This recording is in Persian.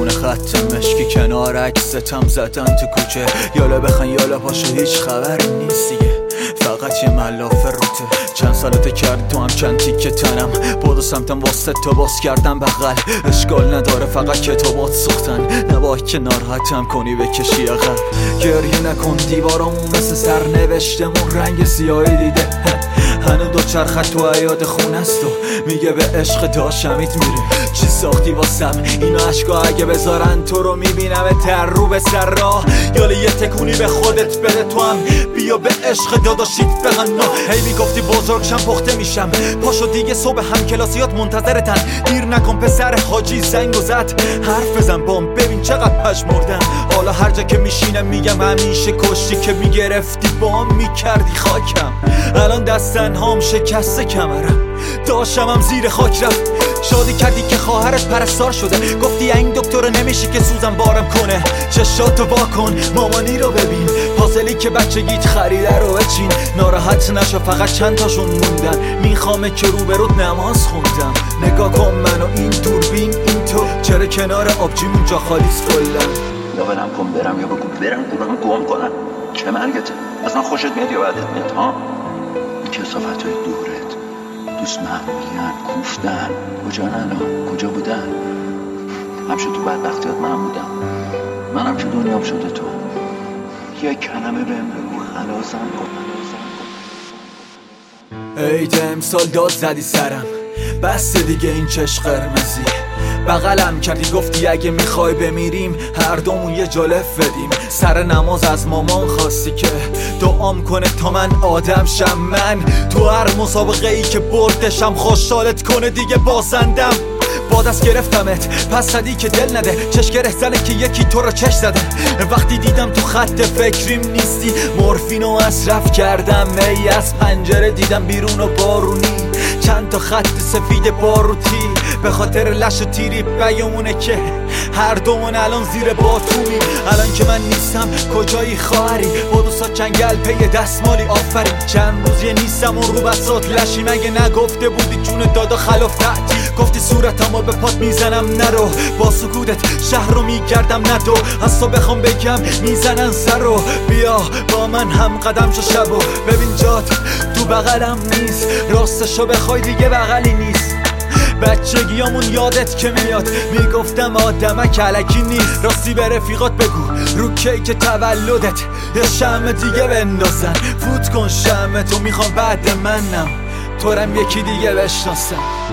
خونه خط مشکی کنار عکستم زدن تو کوچه، یالا بخن یالا پاشو هیچ خبری نیست دیگه، فقط یه ملافه روته. چند سالته کرد تو هم چند تیکه تنم، بودو سمتم واسه تو باز کردم بغل. اشکال نداره فقط کتابات سوختن، نباید که ناراحتم کنی بکشی عقب. گریه نکن دیوارامون مثل سرنوشتمون رنگ سیاهی دیده، هنو دو چرخت تو عیاد خونه است و میگه به عشق داشمیت میره. چی ساختی واسم اینو عشقا اگه بذارن تو رو میبینم در رو به سر راه. یالا یه تکونی به خودت بده تو هم بیا به عشق داداشیت بغنا. هی میگفتی بزرگشم پخته میشم، پاشو دیگه صبح هم کلاسیات منتظرتن. دیر نکن پسر حاجی زنگو زد، حرف بزن بام ببین چقدر پشمردم. حالا هر جا که میشینم میگم همیشه کشتی که میگرفتی بام میکردی خاکم. الان دستن هام شکسته کمرم، داشتم زیر خاک رفت. شادی کردی که خواهرت پرستار شده، گفتی این دکتر نمیشه که سوزم بارم کنه. چشاتو واکن مامانی رو ببین، پازلی که بچگیت خریده رو بچین. ناراحت نشو فقط چند تاشون موندن، میخوامه که روبرود نماز خوندم. نگاه کن منو این دوربین این تو، چرا کنار آبجیمون جا خالیس کلن. یا برم کن برم یا بگو برم گورم گم کنم. چه مرگته؟ اصلا خوشت میاد یا بدت میاد ها؟ این کثافت‌های دورت دوست محبوبیان کوفتن کجان الان کجا بودن؟ همشه تو بدبختیات من بودم، منم که دنیام شده تو. یه کلمه بهم بگو خلاصم کن. عید امسال داد زدی سرم، بس دیگه این چش قرمزی. بغلم کردی گفتی اگه میخوای بمیریم هر دومون یه جلف بدیم. سر نماز از مامان خواستی که دعام کنه تا من آدم شم. من تو هر مسابقه ای که بردشم خوشحالت کنه دیگه بازندم. با دست گرفتمت پس زدی که دل نده، چش گره زنه که یکی تو رو چش زده. وقتی دیدم تو خط فکریم نیستی مورفینو مصرف کردم. ای از پنجره دیدم بیرون و بارونی، چند تا خط سفید باروتی. به خاطر لش و تیری بیامونه که هر دومون الان زیر باتومی. الان که من نیستم کجایی خواهری، با دو سا چنگل پی دستمالی آفرین. چند روزی نیستم و رو بسات لشی، مگه نگفته بودی جون دادا خلاف تعطیل. گفتی صورتمو به پات میزنم نرو، با سکوتت شهر رو میگردم ندو. از تو بخوام بگم میزنن سر رو، بیا با من هم قدم شو شبو. ببین جات تو بغلم نیست، راستشو بخوای دیگه بغلی نیست. بچگیامون یادت که میاد میگفتم آدمک الکی نیست. راستی به رفیقات بگو رو کیک تولدت یه شمع دیگه بندازن. فوت کن شمع تو، میخوام بعد منم تورم یکی دیگه بشناسم.